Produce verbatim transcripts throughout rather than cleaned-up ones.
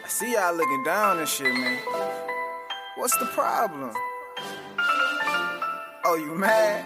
see y'all looking down and shit, man. What's the problem? Oh, you mad?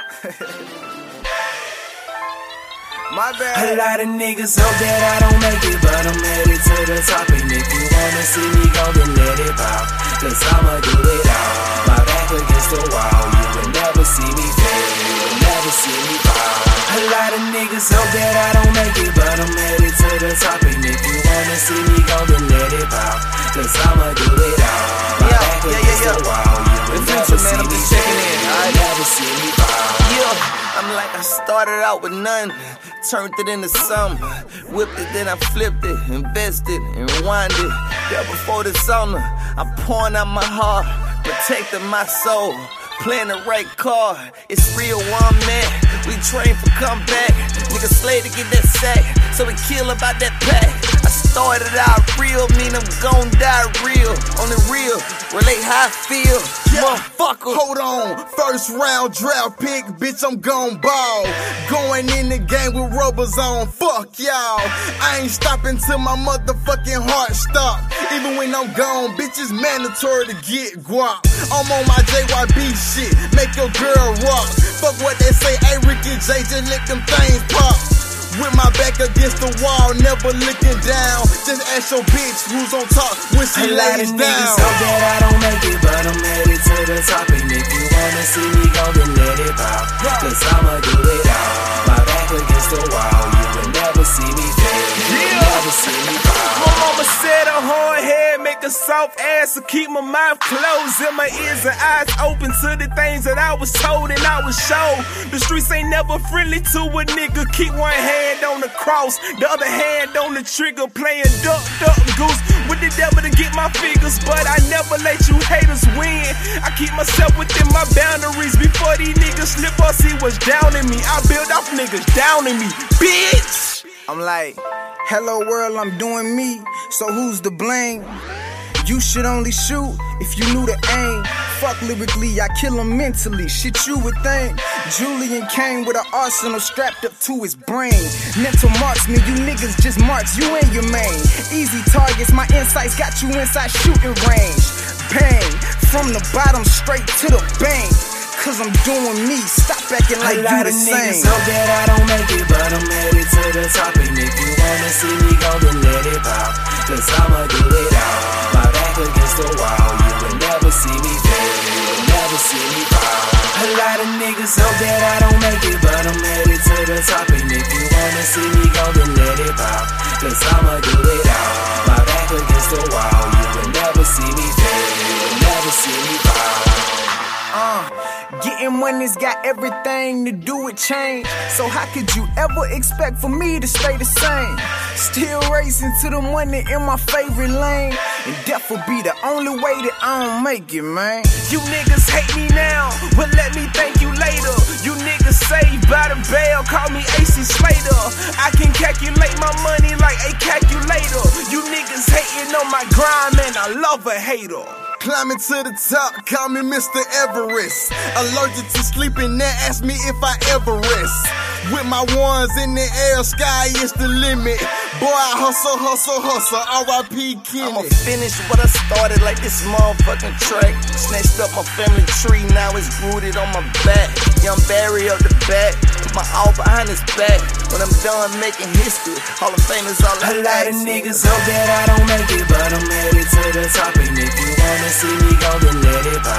My bad. A lot of niggas hope that I don't make it, but I'm headed to the top. And if you wanna see me go, then let it pop, cause I'ma do it all. My back against the wall, you will never see me fail, you will never see me fall. A lot of niggas hope that I don't make it, but I'm headed to the top. And if you wanna see me go, then let it pop, cause I'ma do it all. My yeah, back yeah, against yeah, yeah. the wall, you will The never future, see man, I'm me just fail, checking in, you will alright? never see me fall. Yeah, I'm like I started out with none, turned it into some, whipped it, then I flipped it, invested, and rewind it. Yeah, before the summer, I'm pouring out my heart, protecting my soul, playing the right card. It's real one man, we train for comeback. Niggas slay to get that sack, so we kill about that pack. I started out real, mean I'm gon' die real. On the real, relate how I feel. Yeah. Motherfucker. Hold on, first round draft pick, bitch, I'm gon' ball. Going in the game with rubbers on, fuck y'all. I ain't stopping till my motherfucking heart stop. Even when I'm gone, bitch, it's mandatory to get guap. I'm on my J Y B shit, make your girl rock. Fuck what they say, hey Ricky J, just let them things pop. With my back against the wall, never looking down. Just ask your bitch who's on top when she A lot of lays niggas down. hope that I don't make it, but I'm headed to the top. And if you wanna see me go, then let it pop, cause I'ma do it all. My back against the wall, you will never see me fail, you will never see me fall. My mama said a hard head make a soft ass, so keep my mouth closed and my ears and eyes open to the things that I was told and I was showed. The streets ain't never friendly to a nigga. Keep one hand on the cross, the other hand on the trigger, playing duck, duck, goose with the devil to get my figures. But I never let you haters win. I keep myself within my boundaries. Before these niggas slip or see what's down in me, I build off niggas down in me, bitch. I'm like, hello world, I'm doing me, so who's to blame? You should only shoot if you knew the aim. Fuck lyrically, I kill him mentally, shit you would think. Julian came with an arsenal strapped up to his brain. Mental marksman, you niggas just marks, you and your main. Easy targets, my insights got you inside shooting range. Bang, from the bottom straight to the bank. Cause I'm doing me, stop acting like A lot you the of same. niggas hope that I don't make it, but I'm headed to the top. And if you wanna see me go, then let it pop, cause I'ma do it all. My back against the wall, you will never see me fail, you will never see me fall. A lot of niggas hope that I don't make it, but I'm headed to the top. And if you wanna see me go, then let it pop, cause I'ma do it all. My back against the wall, you will never see me fail, you will never see me fall. Uh, getting money's got everything to do with change. So how could you ever expect for me to stay the same? Still racing to the money in my favorite lane, and death will be the only way that I don't make it, man. You niggas hate me now, but let me thank you later. You niggas saved by the bell, call me A C Slater. I can calculate my money like a calculator. You niggas hating on my grind, man, I love a hater. Climbing to the top, call me Mister Everest. Allergic to sleeping, now ask me if I ever rest. With my ones in the air, sky is the limit. Boy, I hustle, hustle, hustle, R I P I'ma Kenny. finish what I started like this motherfucking track. Snatched up my family tree, now it's rooted on my back. Young Barry up the back, put my all behind his back. When I'm done making history, Hall of Fame is all I A lot ask of for. niggas hope that I don't make it, but I'm headed to the top. And if you wanna see me go, then let it pop,